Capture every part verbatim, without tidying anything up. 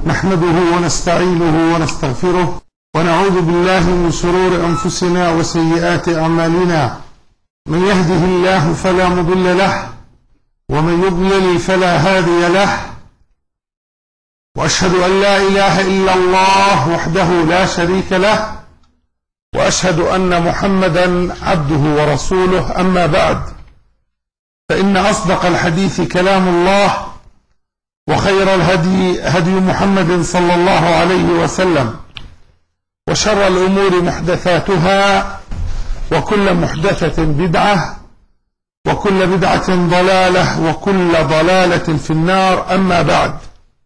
نحمده ونستعينه ونستغفره ونعوذ بالله من شرور أنفسنا وسيئات أعمالنا. من يهده الله فلا مضل له ومن يضلل فلا هادي له، وأشهد أن لا إله إلا الله وحده لا شريك له، وأشهد أن محمدا عبده ورسوله. أما بعد، فإن أصدق الحديث كلام الله، وخير الهدي هدي محمد صلى الله عليه وسلم، وشر الأمور محدثاتها، وكل محدثة بدعة، وكل بدعة ضلالة، وكل ضلالة في النار. أما بعد،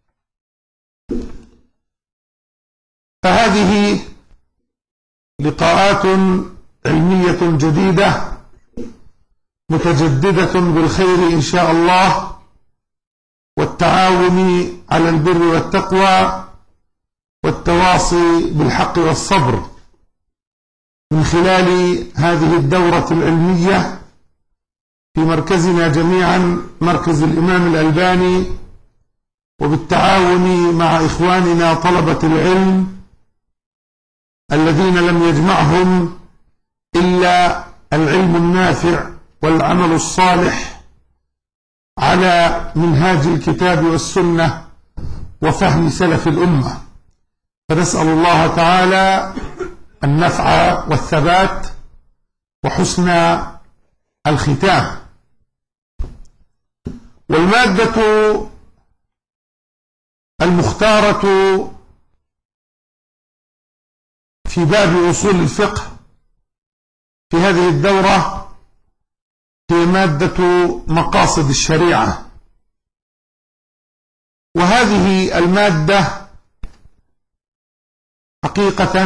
فهذه لقاءات علمية جديدة متجددة بالخير إن شاء الله، والتعاون على البر والتقوى، والتواصي بالحق والصبر، من خلال هذه الدورة العلمية في مركزنا جميعا، مركز الإمام الألباني، وبالتعاون مع إخواننا طلبة العلم الذين لم يجمعهم إلا العلم النافع والعمل الصالح على منهاج الكتاب والسنة وفهم سلف الأمة. فنسأل الله تعالى النفع والثبات وحسن الختام. والمادة المختارة في باب أصول الفقه في هذه الدورة هي مادة مقاصد الشريعة. وهذه المادة حقيقة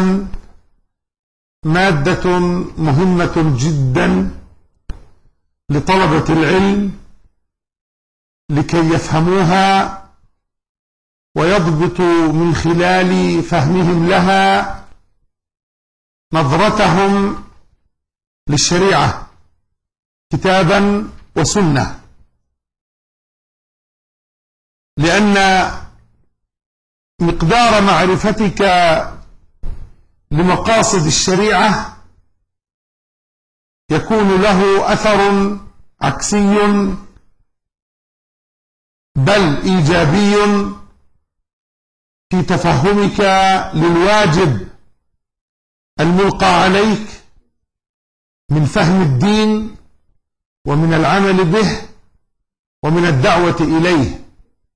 مادة مهمة جدا لطلبة العلم لكي يفهموها ويضبطوا من خلال فهمهم لها نظرتهم للشريعة كتابا وسنة، لأن مقدار معرفتك لمقاصد الشريعة يكون له أثر عكسي بل إيجابي في تفهمك للواجب الملقى عليك من فهم الدين ومن العمل به ومن الدعوة إليه.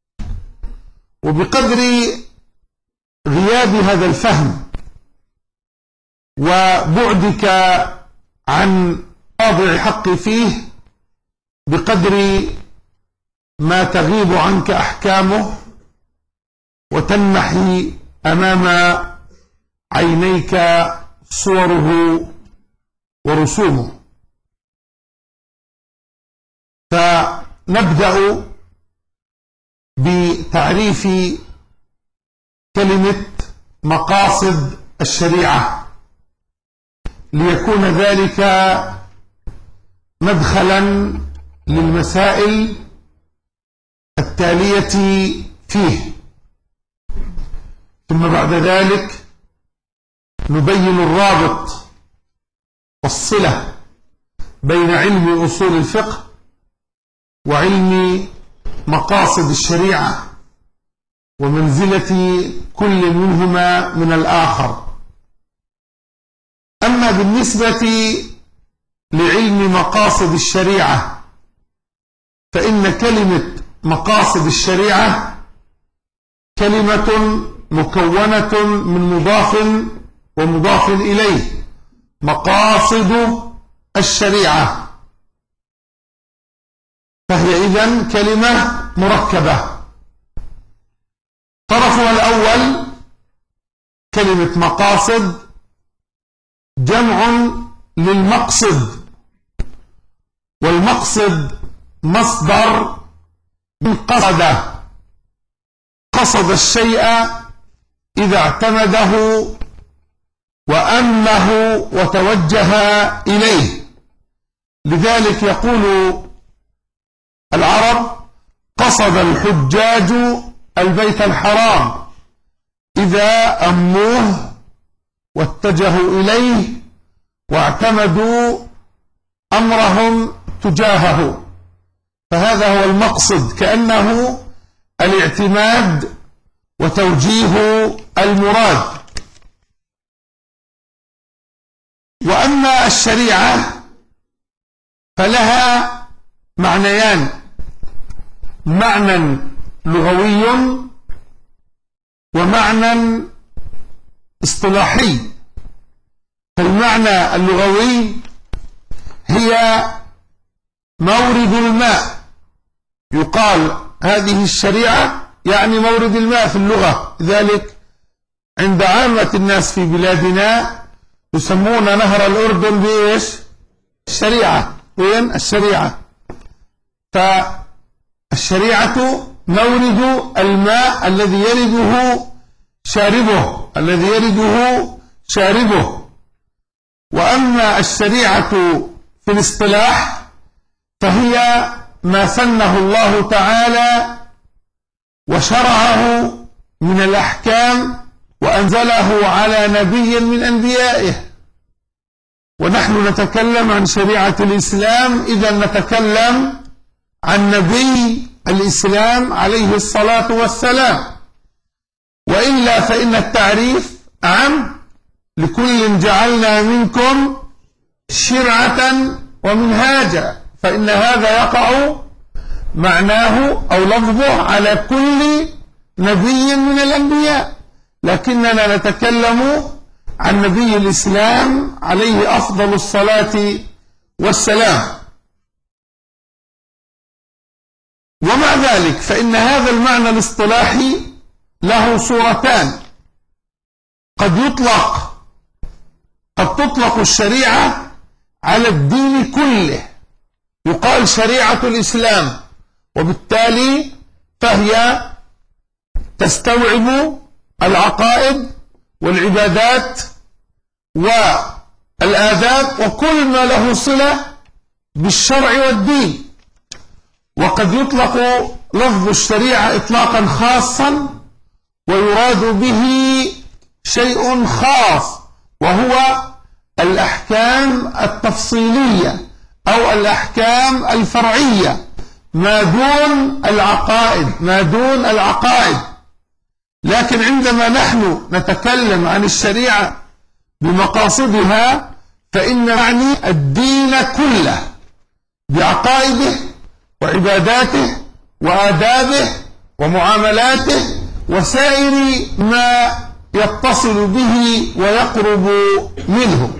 وبقدر غياب هذا الفهم وبعدك عن واضع حق فيه، بقدر ما تغيب عنك أحكامه وتنمحي أمام عينيك صوره ورسومه. فنبدأ بتعريف كلمة مقاصد الشريعة، ليكون ذلك مدخلا للمسائل التالية فيه. ثم بعد ذلك نبين الرابط والصلة بين علم أصول الفقه وعلم مقاصد الشريعة، ومنزلة كل منهما من الآخر. أما بالنسبة لعلم مقاصد الشريعة، فإن كلمة مقاصد الشريعة كلمة مكونة من مضاف ومضاف إليه. مقاصد الشريعة فهي إذن كلمة مركبة. طرفها الأول كلمة مقاصد جمع للمقصد، والمقصد مصدر من قصد، قصد الشيء إذا اعتمده وأمه وتوجه إليه. لذلك يقول العرب: قصد الحجاج البيت الحرام إذا أموه واتجهوا إليه واعتمدوا أمرهم تجاهه، فهذا هو المقصد، كأنه الاعتماد وتوجيه المراد. وأما الشريعة فلها معنيان: معنى لغوي ومعنى اصطلاحي. فالمعنى اللغوي هي مورد الماء، يقال هذه الشريعة يعني مورد الماء في اللغة، لذلك عند عامة الناس في بلادنا يسمون نهر الأردن بإيش؟ الشريعة. وين الشريعة؟ فالشريعة مورد الماء الذي يرده شاربه الذي يرده شاربه. وأما الشريعة في الاصطلاح فهي ما سنه الله تعالى وشرعه من الأحكام وأنزله على نبي من أنبيائه. ونحن نتكلم عن شريعة الإسلام إذا نتكلم عن نبي الإسلام عليه الصلاة والسلام، وإلا فإن التعريف أعم: لكل جعلنا منكم شرعة ومنهاجا، فإن هذا يقع معناه أو لفظه على كل نبي من الأنبياء، لكننا نتكلم عن نبي الإسلام عليه أفضل الصلاة والسلام. ومع ذلك فإن هذا المعنى الاصطلاحي له صورتان: قد يطلق قد تطلق الشريعة على الدين كله، يقال شريعة الإسلام، وبالتالي فهي تستوعب العقائد والعبادات والآداب وكل ما له صلة بالشرع والدين. وقد يطلق لفظ الشريعة إطلاقا خاصا ويراد به شيء خاص، وهو الأحكام التفصيلية أو الأحكام الفرعية ما دون العقائد ما دون العقائد لكن عندما نحن نتكلم عن الشريعة بمقاصدها فإن نعني الدين كله بعقائده وعباداته وآدابه ومعاملاته وسائر ما يتصل به ويقرب منه.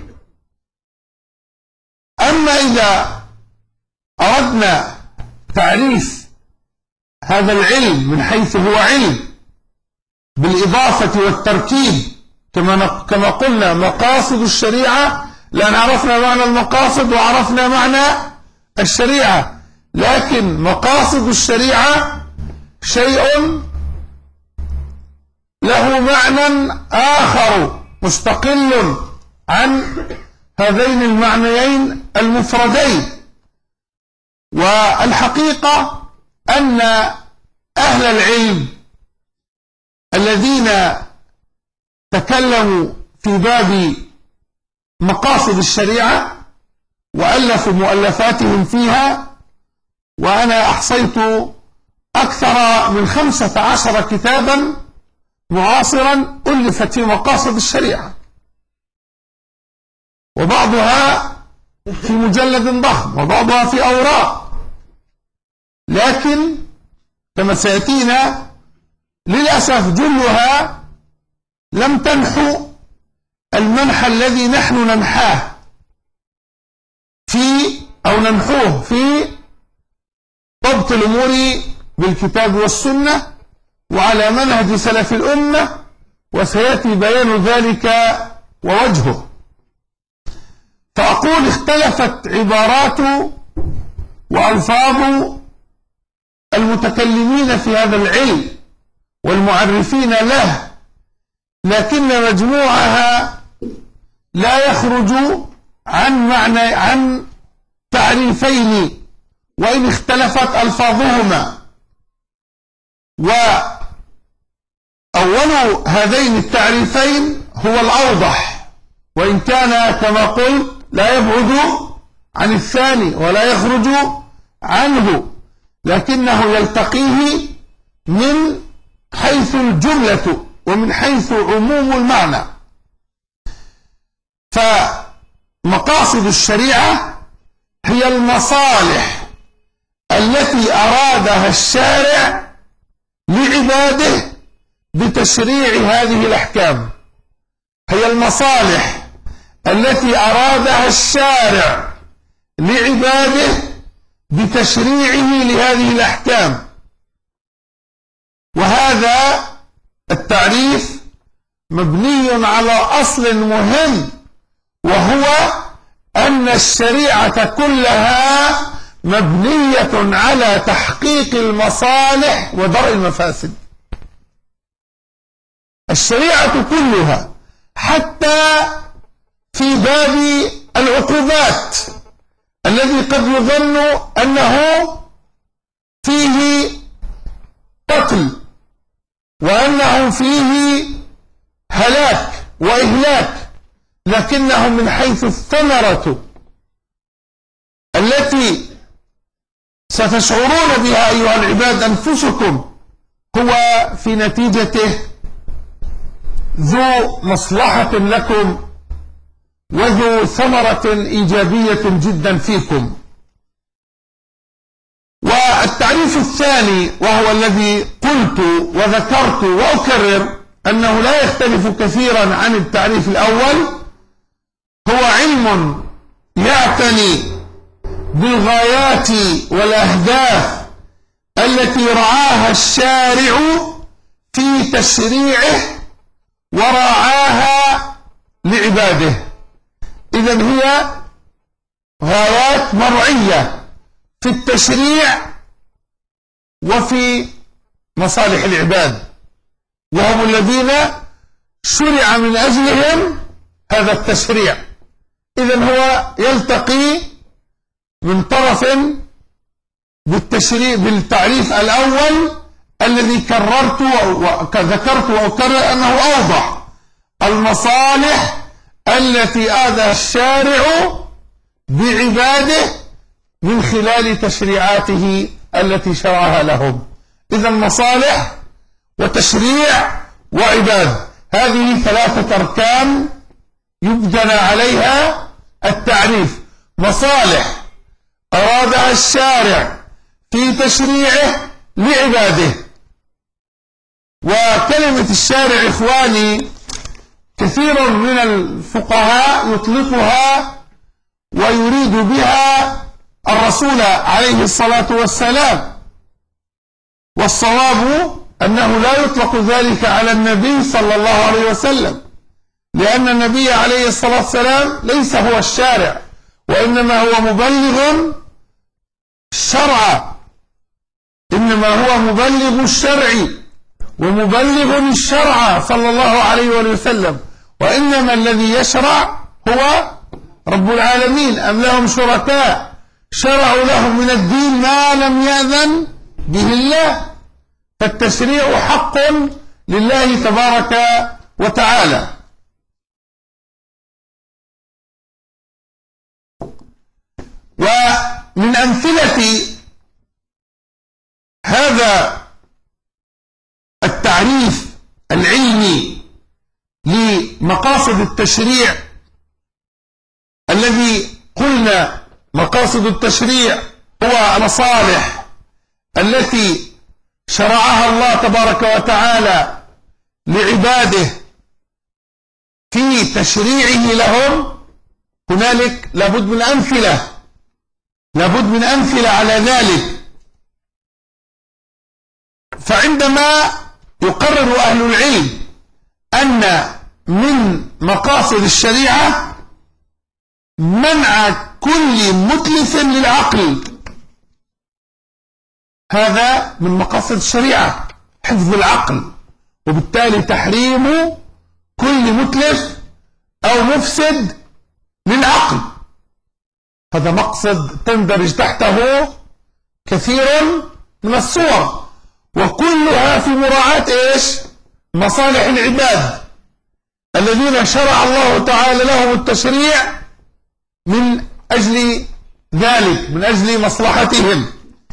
أما إذا أردنا تعريف هذا العلم من حيث هو علم بالإضافة والتركيب، كما كما قلنا مقاصد الشريعة، لأن عرفنا معنى المقاصد وعرفنا معنى الشريعة، لكن مقاصد الشريعة شيء له معنى آخر مستقل عن هذين المعنيين المفردين. والحقيقة أن أهل العلم الذين تكلموا في باب مقاصد الشريعة وألفوا مؤلفاتهم فيها، وأنا أحصيت أكثر من خمسة عشر كتابا معاصرا ألفت في مقاصد الشريعة، وبعضها في مجلد ضخم وبعضها في أوراق، لكن كما سيأتينا للأسف جلها لم تنحو المنحى الذي نحن ننحاه في أو ننحوه في ضبط الأمور بالكتاب والسنة وعلى منهج سلف الأمة، وسيأتي بيان ذلك ووجهه. فأقول اختلفت عبارات وألفاظ المتكلمين في هذا العلم والمعرفين له، لكن مجموعها لا يخرج عن معنى عن تعريفين وإن اختلفت ألفاظهما. أول هذين التعريفين هو الأوضح، وإن كان كما قلت لا يبعد عن الثاني ولا يخرج عنه، لكنه يلتقيه من حيث الجملة ومن حيث عموم المعنى. فمقاصد الشريعة هي المصالح التي أرادها الشارع لعباده بتشريع هذه الأحكام، هي المصالح التي أرادها الشارع لعباده بتشريعه لهذه الأحكام. وهذا التعريف مبني على أصل مهم، وهو أن الشريعة كلها مبنية على تحقيق المصالح ودرء المفاسد. الشريعة كلها حتى في باب العقوبات الذي قد يظن أنه فيه قتل وأنه فيه هلاك وإهلاك، لكنه من حيث الثمرة التي ستشعرون بها أيها العباد أنفسكم هو في نتيجته ذو مصلحة لكم وذو ثمرة إيجابية جدا فيكم. والتعريف الثاني وهو الذي قلت وذكرت وأكرر أنه لا يختلف كثيرا عن التعريف الأول، هو علم يعتني بالغايات والأهداف التي رعاها الشارع في تشريعه ورعاها لعباده. إذن هي غايات مرعية في التشريع وفي مصالح العباد، وهم الذين شرع من أجلهم هذا التشريع. إذن هو يلتقي من طرف بالتشريع بالتعريف الأول الذي كررت وذكرت وأكرر أنه أوضح، المصالح التي آذى الشارع بعباده من خلال تشريعاته التي شرعها لهم. إذا مصالح وتشريع وعباد، هذه ثلاثة أركان يبنى عليها التعريف. مصالح أرادها الشارع في تشريعه لعباده، وكلمة الشارع إخواني كثير من الفقهاء يطلقها ويريد بها الرسول عليه الصلاة والسلام، والصواب أنه لا يطلق ذلك على النبي صلى الله عليه وسلم، لأن النبي عليه الصلاة والسلام ليس هو الشارع، وإنما هو مبلغ الشرع، إنما هو مبلغ الشرع ومبلغ الشرع صلى الله عليه وسلم، وإنما الذي يشرع هو رب العالمين. أم لهم شركاء شرعوا لهم من الدين ما لم يأذن به الله، فالتشريع حق لله تبارك وتعالى. ومن أمثلة هذا التعريف العلمي لمقاصد التشريع الذي قلنا مقاصد التشريع هو المصالح التي شرعها الله تبارك وتعالى لعباده في تشريعه لهم. هنالك لابد من أمثلة لابد من أمثلة على ذلك. فعندما يقرر أهل العلم أن من مقاصد الشريعة منع كل متلف للعقل، هذا من مقاصد الشريعة، حفظ العقل، وبالتالي تحريم كل متلف أو مفسد للعقل. هذا مقصد تندرج تحته كثير من الصور، وكلها في مراعاة إيش؟ مصالح العباد الذين شرع الله تعالى لهم التشريع من أجل ذلك، من أجل مصلحتهم.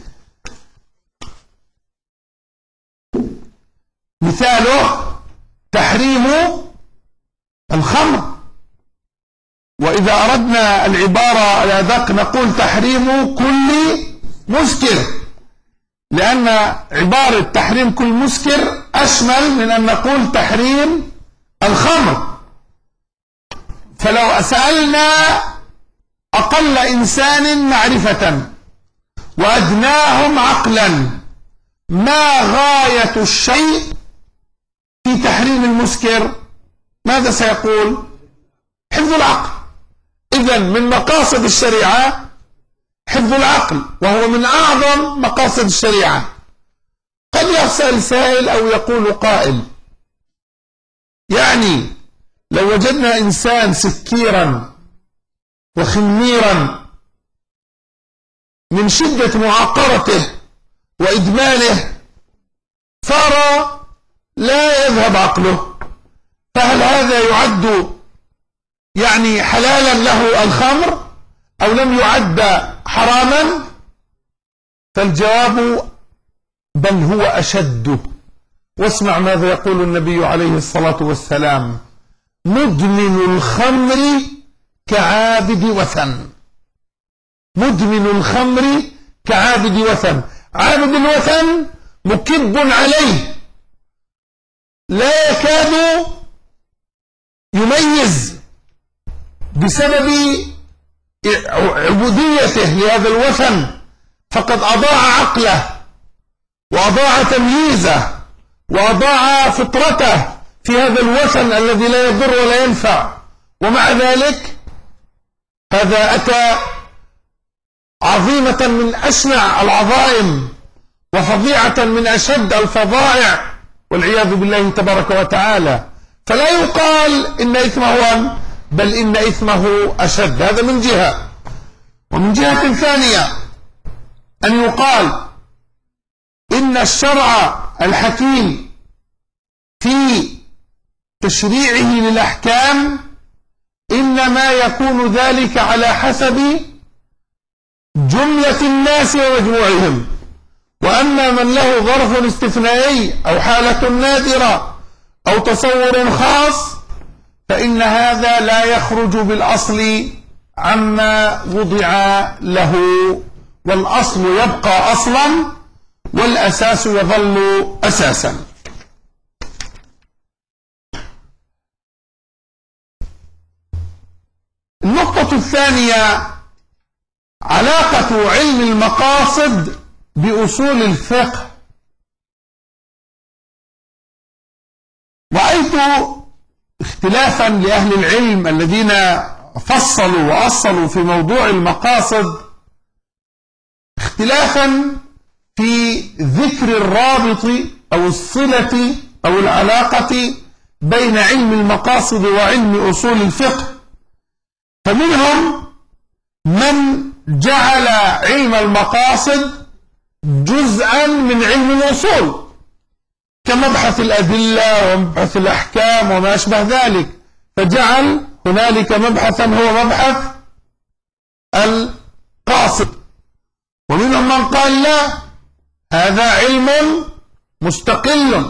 مثاله تحريم الخمر، وإذا أردنا العبارة الأدق نقول تحريم كل مسكر، لأن عبارة تحريم كل مسكر أشمل من أن نقول تحريم الخمر. فلو سألنا أقل إنسان معرفة وأدناهم عقلا ما غاية الشيء في تحريم المسكر، ماذا سيقول؟ حفظ العقل. إذن من مقاصد الشريعة حفظ العقل، وهو من أعظم مقاصد الشريعة. قد يسأل سائل أو يقول قائل: يعني لو وجدنا إنسان سكيرا وخميرا من شدة معاقرته وإدمانه صار لا يذهب عقله، فهل هذا يعد يعني حلالا له الخمر أو لم يعد حراما؟ فالجواب بل هو أشد. واسمع ماذا يقول النبي عليه الصلاة والسلام: مدمن الخمر كعابد وثن. مدمن الخمر كعابد وثن. عابد الوثن مكب عليه لا يكاد يميز بسبب عبوديته لهذا الوثن، فقد أضاع عقله وأضاع تمييزه وأضاع فطرته في هذا الوثن الذي لا يضر ولا ينفع. ومع ذلك هذا أتى عظيمة من أشنع العظائم وفظيعة من أشد الفظائع والعياذ بالله تبارك وتعالى. فلا يقال إن إثمه هون، بل إن إثمه أشد. هذا من جهة. ومن جهة ثانية أن يقال إن الشرع الحكيم في تشريعه للأحكام إنما يكون ذلك على حسب جملة الناس ومجموعهم، وأما من له ظرف استثنائي أو حالة نادرة أو تصور خاص فإن هذا لا يخرج بالأصل عما وضع له، والأصل يبقى أصلا والأساس يظل أساسا. النقطة الثانية علاقة علم المقاصد بأصول الفقه. رأيت اختلافا لأهل العلم الذين فصلوا وأصلوا في موضوع المقاصد، اختلافا في ذكر الرابط أو الصلة أو العلاقة بين علم المقاصد وعلم أصول الفقه. فمنهم من جعل علم المقاصد جزءا من علم الأصول كمبحث الأدلة ومبحث الأحكام وما أشبه ذلك، فجعل هنالك مبحثا هو مبحث القاصد. ومنهم من قال لا، هذا علم مستقل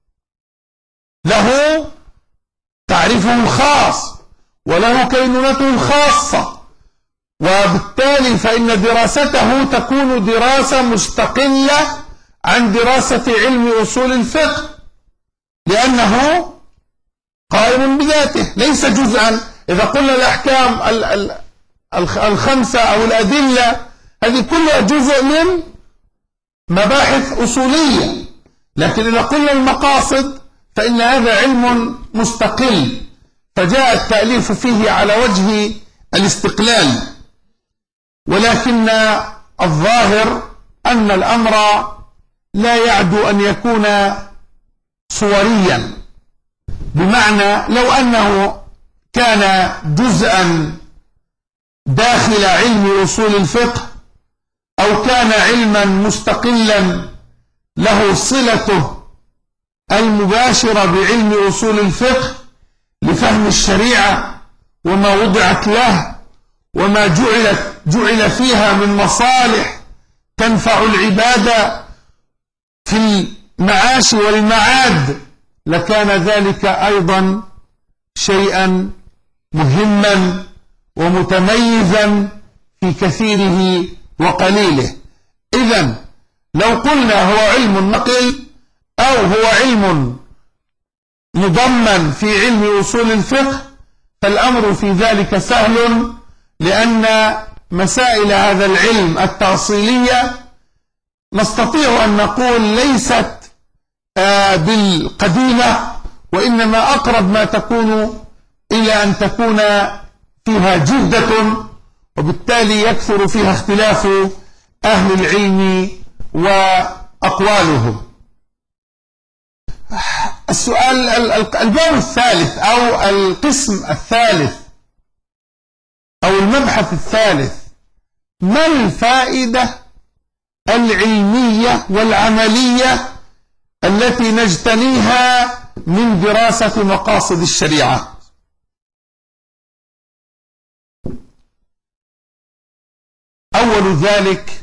له تعريفه الخاص وله كينونته الخاصة، وبالتالي فإن دراسته تكون دراسة مستقلة عن دراسة علم أصول الفقه، لأنه قائم بذاته ليس جزءا. إذا قلنا الأحكام الخمسة أو الأدلة هذه كلها جزء من مباحث أصولية، لكن إذا قلنا المقاصد فإن هذا علم مستقل، فجاء التأليف فيه على وجه الاستقلال. ولكن الظاهر أن الأمر لا يعدو أن يكون صوريا، بمعنى لو أنه كان جزءا داخل علم أصول الفقه أو كان علما مستقلا له صلته المباشرة بعلم أصول الفقه لفهم الشريعة وما وضعت له وما جعلت جعل فيها من مصالح تنفع العباد في المعاش والمعاد، لكان ذلك أيضا شيئا مهما ومتميزا في كثيره وقليله. إذن لو قلنا هو علم نقل أو هو علم مضمن في علم أصول الفقه فالأمر في ذلك سهل، لأن مسائل هذا العلم التأصيلية نستطيع أن نقول ليست بالقديمة، وإنما أقرب ما تكون إلى أن تكون فيها جدة، وبالتالي يكثر فيها اختلاف أهل العلم وأقوالهم. السؤال الباب الثالث أو القسم الثالث أو المبحث الثالث: ما الفائدة العلمية والعملية التي نجتنيها من دراسة مقاصد الشريعة؟ أول ذلك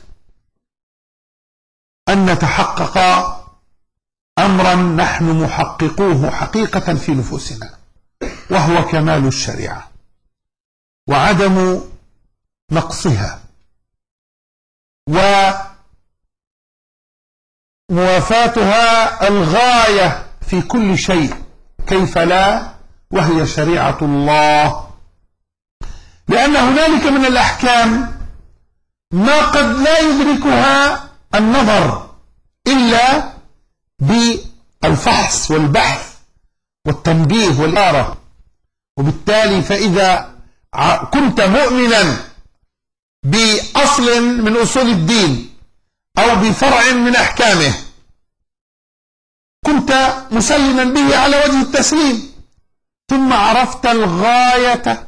أن نتحقق أمرا نحن محققوه حقيقة في نفوسنا، وهو كمال الشريعة وعدم نقصها وموافاتها الغاية في كل شيء، كيف لا وهي شريعة الله. لأن هنالك من الأحكام ما قد لا يدركها النظر إلا بالفحص والبحث والتنبيه والإشارة، وبالتالي فإذا كنت مؤمنا بأصل من أصول الدين أو بفرع من أحكامه كنت مسلما به على وجه التسليم، ثم عرفت الغاية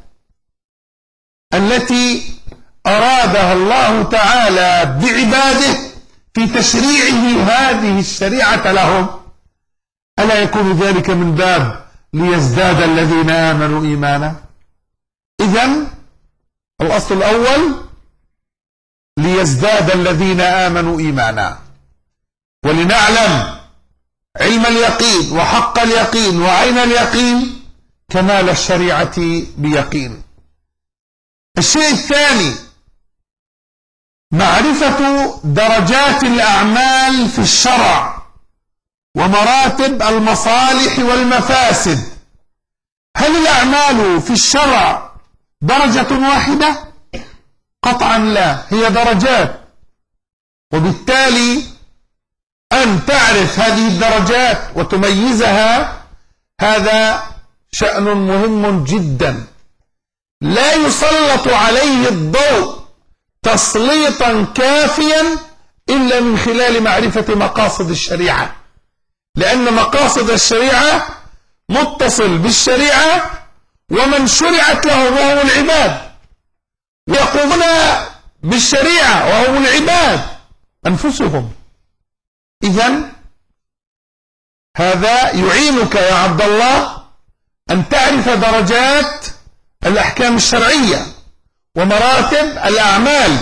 التي أرادها الله تعالى بعباده في تشريعه هذه الشريعة لهم، ألا يكون ذلك من باب ليزداد الذين آمنوا إيمانا؟ إذن الأصل الأول ليزداد الذين آمنوا إيمانا، ولنعلم علم اليقين وحق اليقين وعين اليقين كمال الشريعة بيقين. الشيء الثاني معرفة درجات الأعمال في الشرع ومراتب المصالح والمفاسد. هل الأعمال في الشرع درجة واحدة؟ قطعا لا، هي درجات، وبالتالي أن تعرف هذه الدرجات وتميزها هذا شأن مهم جدا لا يسلط عليه الضوء تسليطا كافيا إلا من خلال معرفة مقاصد الشريعة، لأن مقاصد الشريعة متصل بالشريعة ومن شرعت له وهو العباد، يقومون بالشريعة وهم العباد أنفسهم. إذن هذا يعينك يا عبد الله أن تعرف درجات الأحكام الشرعية ومراتب الأعمال،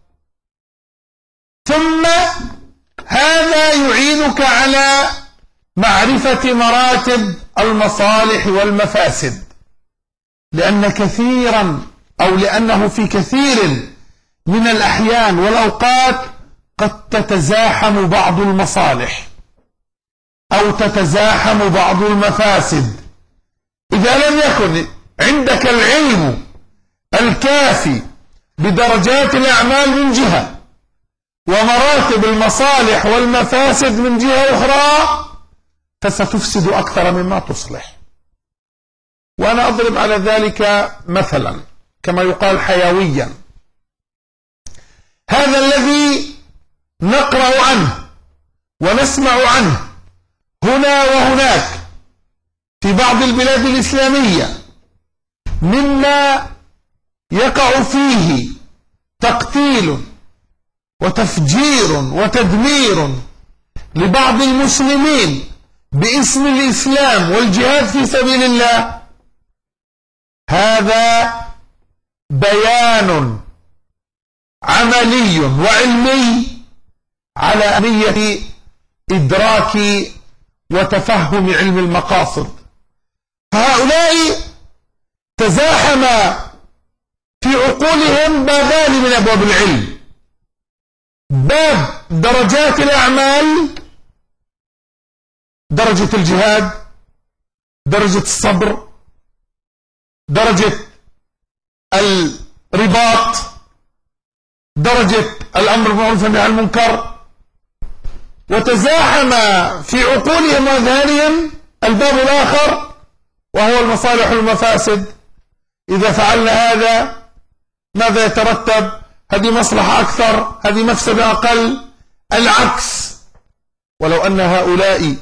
ثم هذا يعينك على معرفة مراتب المصالح والمفاسد، لأن كثيرا أو لأنه في كثير من الأحيان والأوقات قد تتزاحم بعض المصالح أو تتزاحم بعض المفاسد. إذا لم يكن عندك العلم الكافي بدرجات الأعمال من جهة ومراتب المصالح والمفاسد من جهة أخرى فستفسد أكثر مما تصلح. وأنا أضرب على ذلك مثلا كما يقال حيويا. هذا الذي نقرأ عنه ونسمع عنه هنا وهناك في بعض البلاد الإسلامية مما يقع فيه تقتيل وتفجير وتدمير لبعض المسلمين باسم الإسلام والجهاد في سبيل الله، هذا بيان عملي وعلمي على أهمية إدراك وتفهم علم المقاصد. هؤلاء تزاحم في عقولهم بابان من أبواب العلم: باب درجات الأعمال، درجة الجهاد، درجة الصبر، درجة الرباط، درجة الأمر بالمعروف والنهي عن المنكر. وتزاحم في عقولهم وأذهانهم الباب الآخر وهو المصالح والمفاسد. إذا فعلنا هذا ماذا يترتب؟ هذه مصلحة أكثر، هذه مفسدة أقل، العكس. ولو أن هؤلاء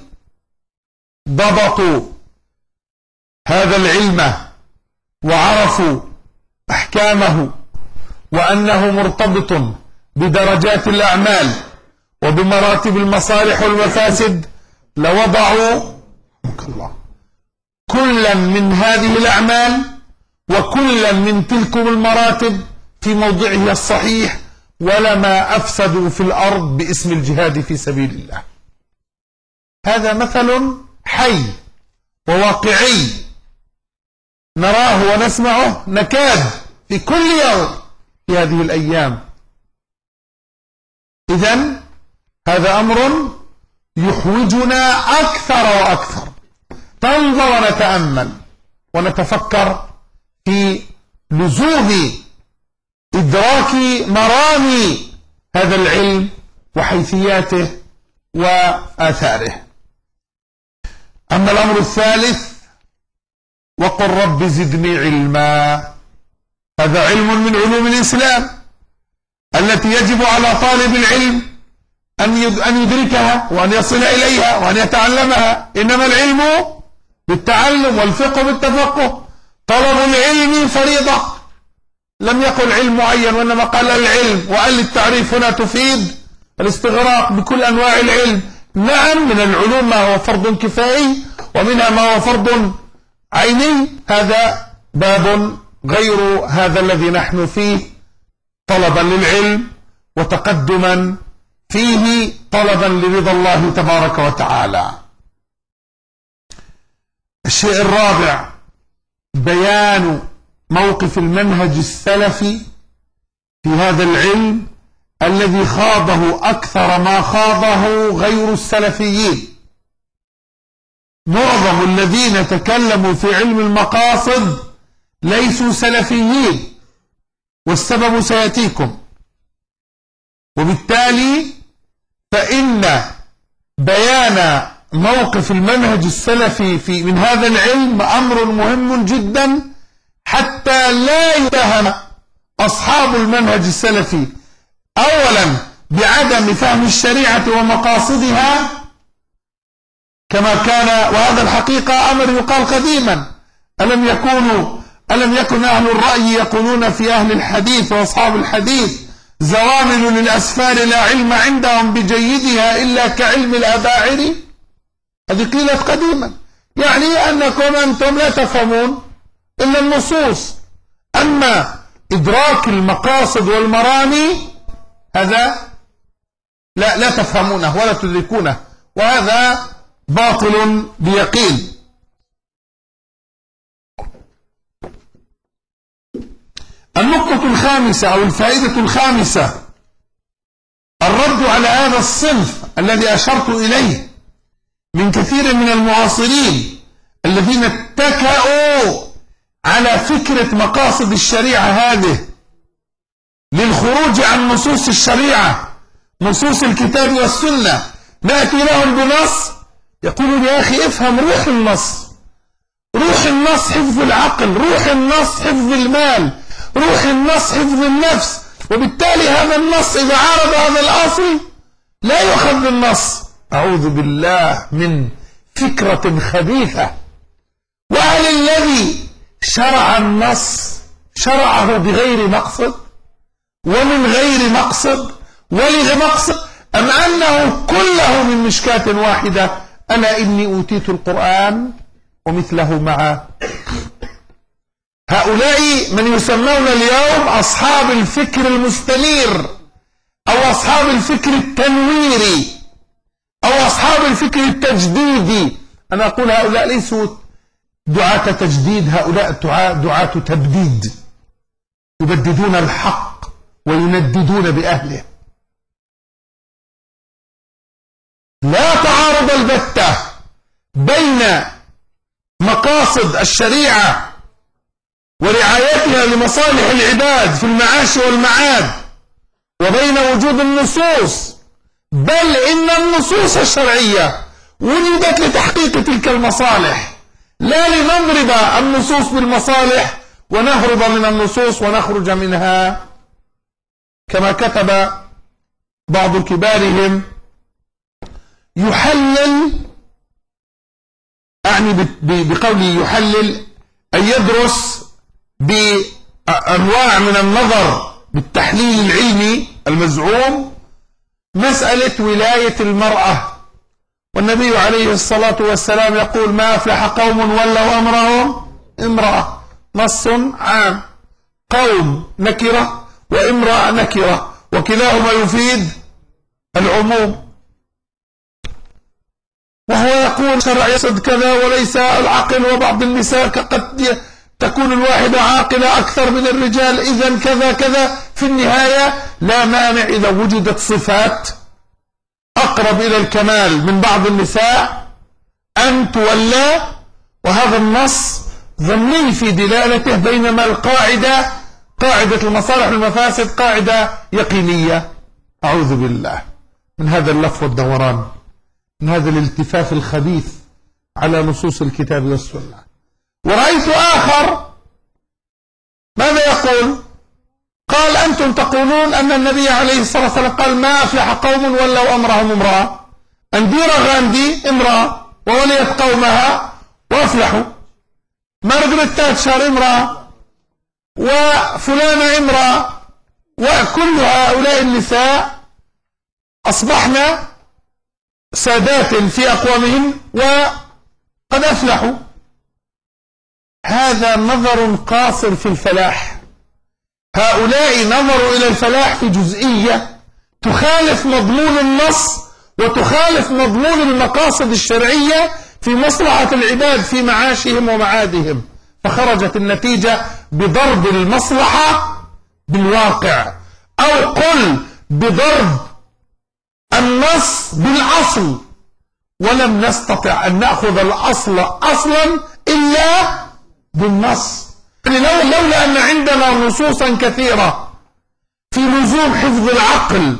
ضبطوا هذا العلم وعرفوا أحكامه وأنه مرتبط بدرجات الأعمال وبمراتب المصالح والمفاسد، لوضعوا كلا من هذه الأعمال وكلا من تلكم المراتب في موضعه الصحيح، ولما أفسدوا في الأرض باسم الجهاد في سبيل الله. هذا مثل حي وواقعي نراه ونسمعه نكاد في كل يوم في هذه الأيام. إذن هذا أمر يحوجنا أكثر وأكثر ننظر ونتأمل ونتفكر في لزوم إدراك مرامي هذا العلم وحيثياته وآثاره. أما الأمر الثالث: وقل رب زدني علما. هذا علم من علوم الإسلام التي يجب على طالب العلم أن يدركها وأن يصل إليها وأن يتعلمها. إنما العلم بالتعلم والفقه بالتفقه. طلب العلم فريضة، لم يقل علم معين وإنما قال العلم، وقال التعريف هنا تفيد الاستغراق بكل أنواع العلم. نعم، من العلوم ما هو فرض كفائي ومنها ما هو فرض عيني. هذا باب غير هذا الذي نحن فيه، طلبا للعلم وتقدما فيه، طلبا لرضا الله تبارك وتعالى. الشيء الرابع: بيان موقف المنهج السلفي في هذا العلم الذي خاضه أكثر ما خاضه غير السلفيين. معظم الذين تكلموا في علم المقاصد ليسوا سلفيين، والسبب سيأتيكم. وبالتالي فإن بيان موقف المنهج السلفي في من هذا العلم أمر مهم جدا، حتى لا يتهم أصحاب المنهج السلفي أولا بعدم فهم الشريعة ومقاصدها كما كان، وهذا الحقيقة أمر يقال قديما. ألم يكونوا ألم يكن أهل الرأي يقولون في أهل الحديث وأصحاب الحديث: زوامل للأسفار لا علم عندهم بجيدها إلا كعلم الأباعر. هذه قيلت قديما، يعني أنكم أنتم لا تفهمون إلا النصوص، أما إدراك المقاصد والمرامي هذا لا لا تفهمونه ولا تدركونه، وهذا باطل بيقين. النقطة الخامسة أو الفائدة الخامسة: الرد على هذا الصنف الذي أشرت إليه من كثير من المعاصرين الذين اتكأوا على فكرة مقاصد الشريعة هذه للخروج عن نصوص الشريعة، نصوص الكتاب والسنة. نأتي لهم بنص يقولون: يا أخي افهم روح النص، روح النص حفظ العقل، روح النص حفظ المال، روح النص حفظ النفس. وبالتالي هذا النص إذا عارض هذا الأصل لا يؤخذ بالنص. أعوذ بالله من فكرة خبيثة. وهل الذي شرع النص شرعه بغير مقصد ومن غير مقصد ولغير مقصد، أم أنه كله من مشكاة واحدة أنا إني أوتيت القرآن ومثله معه. هؤلاء من يسمون اليوم أصحاب الفكر المستنير أو أصحاب الفكر التنويري أو أصحاب الفكر التجديدي. أنا أقول هؤلاء ليسوا دعاة تجديد، هؤلاء دعاة تبديد، يبددون الحق وينددون بأهله. لا تعارض البتة بين مقاصد الشريعة ورعايتها لمصالح العباد في المعاش والمعاد وبين وجود النصوص، بل إن النصوص الشرعية وجدت لتحقيق تلك المصالح، لا لنضرب النصوص بالمصالح ونهرب من النصوص ونخرج منها، كما كتب بعض كبارهم يحلل، أعني بقوله يحلل أن يدرس بأنواع من النظر بالتحليل العلمي المزعوم مسألة ولاية المرأة، والنبي عليه الصلاة والسلام يقول ما أفلح قوم ولوا أمرهم امرأة. نص عام، قوم نكرة وامرأة نكرة وكلاهما يفيد العموم. وهو يقول شرع يقصد كذا وليس العقل، وبعض النساء قد تكون الواحدة عاقلة أكثر من الرجال، إذن كذا كذا. في النهاية لا مانع إذا وجدت صفات أقرب إلى الكمال من بعض النساء أن تولى، وهذا النص ضمني في دلالته، بينما القاعدة قاعدة المصالح والمفاسد قاعدة يقينية. أعوذ بالله من هذا اللف والدوران، من هذا الالتفاف الخبيث على نصوص الكتاب والسنة. ورأيت آخر ماذا يقول؟ قال أنتم تقولون أن النبي عليه الصلاة والسلام قال ما أفلح قوم ولوا أمرهم امرأة. أنديرا غاندي امرأة ووليت قومها وأفلحوا، مارغريت تاتشر امرأة وفلانة امرأة، وكل هؤلاء النساء أصبحن سادات في أقوامهم وقد أفلحوا. هذا نظر قاصر في الفلاح. هؤلاء نظروا إلى الفلاح في جزئية تخالف مضمون النص وتخالف مضمون المقاصد الشرعية في مصلحة العباد في معاشهم ومعادهم، فخرجت النتيجة بضرب المصلحة بالواقع، أو قل بضرب النص بالأصل، ولم نستطع أن نأخذ الأصل أصلا إلا بالنص. لولا أن عندنا نصوصا كثيرة في لزوم حفظ العقل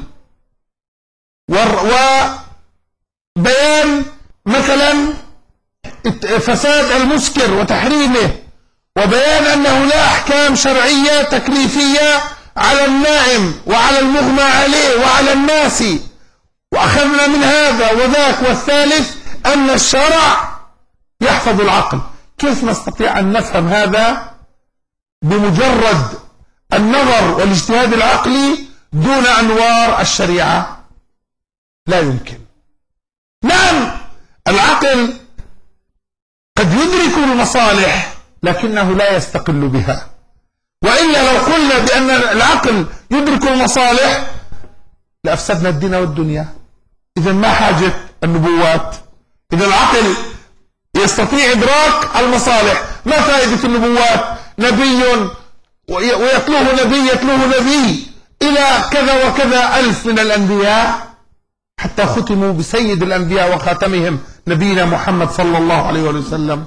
وبيان مثلا فساد المسكر وتحريمه، وبيان أنه لا أحكام شرعية تكليفية على النائم وعلى المغمى عليه وعلى الناس، وأخذنا من هذا وذاك والثالث أن الشرع يحفظ العقل. كيف نستطيع أن نفهم هذا بمجرد النظر والاجتهاد العقلي دون أنوار الشريعة؟ لا يمكن. نعم العقل قد يدرك المصالح لكنه لا يستقل بها، وإلا لو قلنا بأن العقل يدرك المصالح لأفسدنا الدين والدنيا. إذا ما حاجة النبوات؟ إذا العقل يستطيع إدراك المصالح، ما فائدة النبوات؟ نبي ويتلوه نبي يتلوه نبي إلى كذا وكذا ألف من الأنبياء حتى ختموا بسيد الأنبياء وخاتمهم نبينا محمد صلى الله عليه وسلم.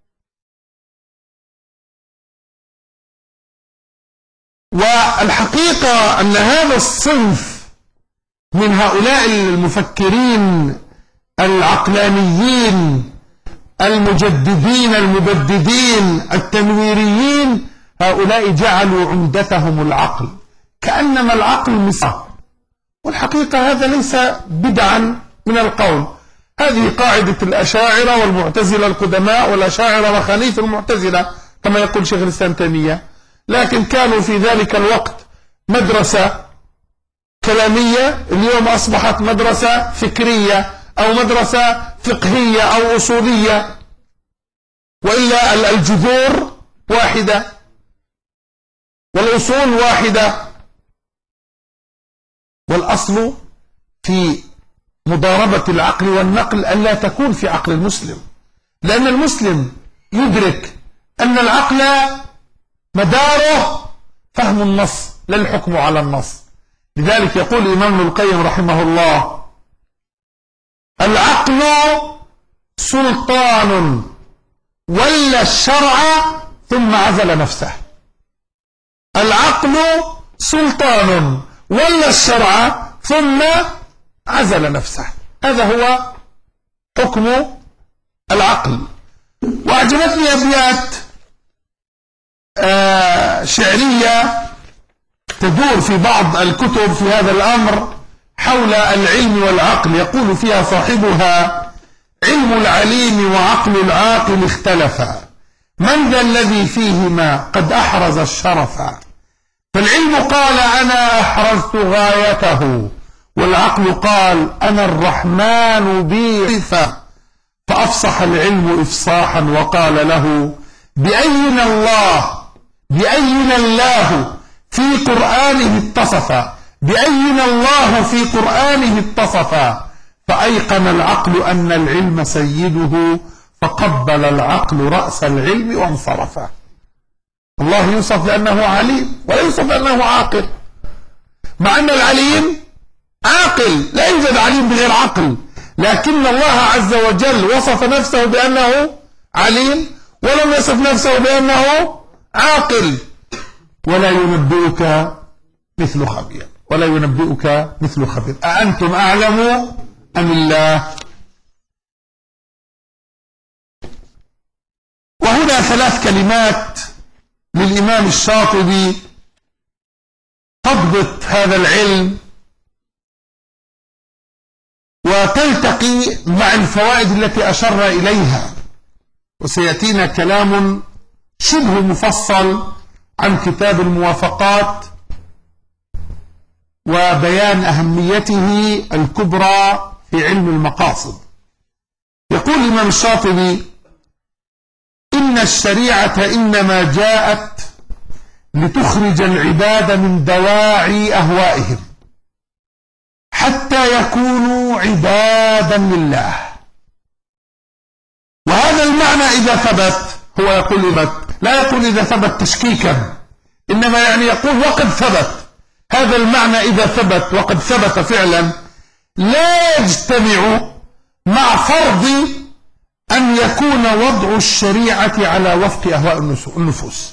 والحقيقة أن هذا الصنف من هؤلاء المفكرين العقلانيين المجددين المبددين التنويريين، هؤلاء جعلوا عمدتهم العقل، كأنما العقل مصر. والحقيقة هذا ليس بدعا من القول، هذه قاعدة الأشاعرة والمعتزلة القدماء، والأشاعرة مخانيث المعتزلة كما يقول شيخ الإسلام تيمية، لكن كانوا في ذلك الوقت مدرسة كلامية، اليوم أصبحت مدرسة فكرية أو مدرسة فقهية أو أصولية، وإلا الجذور واحدة والأصول واحدة. والأصل في مضاربة العقل والنقل ألا تكون في عقل المسلم، لأن المسلم يدرك أن العقل مداره فهم النص لا الحكم على النص. لذلك يقول الإمام ابن القيم رحمه الله: العقل سلطان ولى الشرع ثم عزل نفسه. العقل سلطان ولى الشرع ثم عزل نفسه، هذا هو حكم العقل. وأعجبتني أبيات آه شعرية تدور في بعض الكتب في هذا الأمر حول العلم والعقل، يقول فيها صاحبها: علم العليم وعقل العاقل اختلفا، من ذا الذي فيهما قد أحرز الشرفا؟ فالعلم قال أنا أحرزت غايته، والعقل قال أنا الرحمن بي عرفا. فأفصح العلم إفصاحا وقال له: بأينا الله بأينا الله في قرآنه اتصفا، بأينا الله في قرآنه اتصفا. فأيقن العقل أن العلم سيده، فقبل العقل رأس العلم وانصرفا. الله يوصف بأنه عليم ولا يوصف بأنه عاقل، مع أن العليم عاقل، لا يوجد عليم بغير عقل، لكن الله عز وجل وصف نفسه بأنه عليم ولم يصف نفسه بأنه عاقل. ولا ينبئك مثل خبير، ولا ينبئك مثل خبير، أأنتم أعلم أم الله؟ وهنا ثلاث كلمات للإمام الشاطبي تضبط هذا العلم وتلتقي مع الفوائد التي أشرنا إليها، وسيأتينا كلام شبه مفصل عن كتاب الموافقات وبيان أهميته الكبرى في علم المقاصد. يقول الإمام الشاطبي: إن الشريعة إنما جاءت لتخرج العباد من دواعي أهوائهم حتى يكونوا عبادا لله. وهذا المعنى إذا ثبت، هو يقول ثبت، لا يقول إذا ثبت تشكيكا، إنما يعني يقول وقد ثبت. هذا المعنى إذا ثبت وقد ثبت فعلا لا يجتمع مع فرض أن يكون وضع الشريعة على وفق أهواء النفوس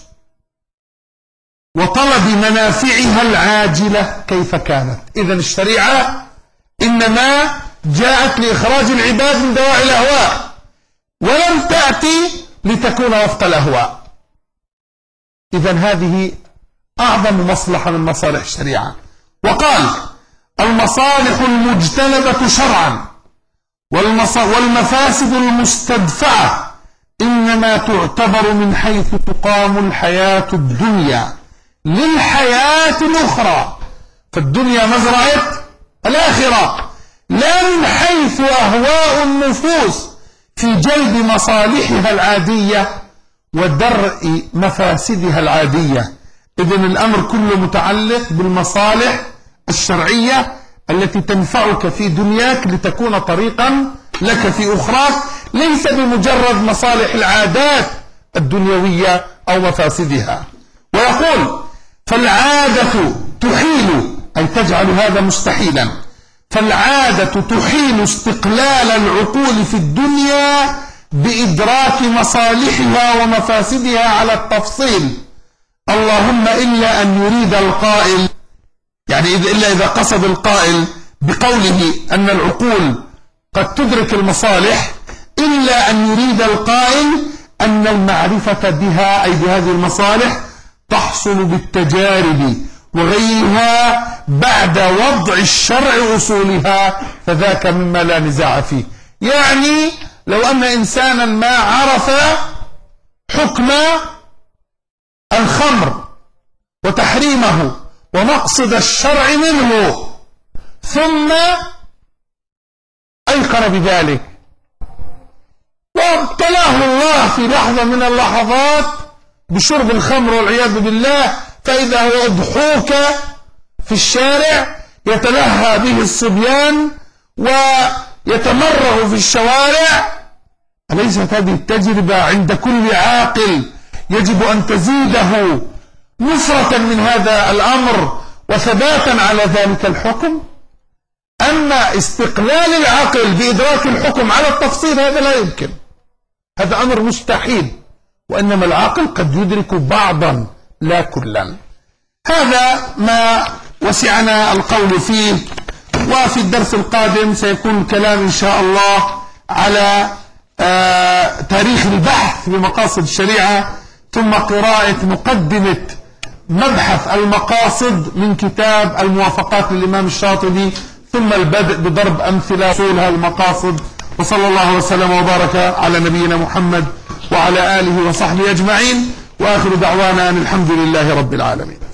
وطلب منافعها العاجلة كيف كانت. إذن الشريعة إنما جاءت لإخراج العباد من دواعي الأهواء، ولم تأتي لتكون وفق الأهواء. إذن هذه أعظم مصلحة من مصالح الشريعة. وقال: المصالح المجتنبة شرعا والمفاسد المستدفعة إنما تعتبر من حيث تقام الحياة الدنيا للحياة الأخرى، فالدنيا مزرعة الآخرة، لا من حيث أهواء النفوس في جلب مصالحها العادية ودرء مفاسدها العادية. إذن الأمر كله متعلق بالمصالح الشرعية التي تنفعك في دنياك لتكون طريقا لك في أخراك، ليس بمجرد مصالح العادات الدنيوية أو مفاسدها. ويقول: فالعادة تحيل، أي تجعل هذا مستحيلا، فالعادة تحيل استقلال العقول في الدنيا بإدراك مصالحها ومفاسدها على التفصيل، اللهم إلا أن يريد القائل، يعني إلا إذا قصد القائل بقوله أن العقول قد تدرك المصالح، إلا أن يريد القائل أن المعرفة بها أي بهذه المصالح تحصل بالتجارب وغيرها بعد وضع الشرع أصولها، فذاك مما لا نزاع فيه. يعني لو أن إنسانا ما عرف حكم الخمر وتحريمه ومقصد الشرع منه، ثم أيقن بذلك وابتلاه الله في لحظة من اللحظات بشرب الخمر والعياذ بالله، فإذا هو يضحوك في الشارع يتلهى به الصبيان ويتمرغ في الشوارع. أليست هذه التجربة عند كل عاقل يجب أن تزيده نفرة من هذا الأمر وثباتا على ذلك الحكم؟ أما استقلال العقل بإدراك الحكم على التفصيل هذا لا يمكن، هذا أمر مستحيل، وإنما العقل قد يدرك بعضا لا كلا. هذا ما وسعنا القول فيه، وفي الدرس القادم سيكون الكلام إن شاء الله على آه تاريخ البحث بمقاصد الشريعة، ثم قراءة مقدمة مبحث المقاصد من كتاب الموافقات للإمام الشاطبي، ثم البدء بضرب أمثلة أصول المقاصد. وصلى الله وسلم وبارك على نبينا محمد وعلى آله وصحبه أجمعين، وآخر دعوانا أن الحمد لله رب العالمين.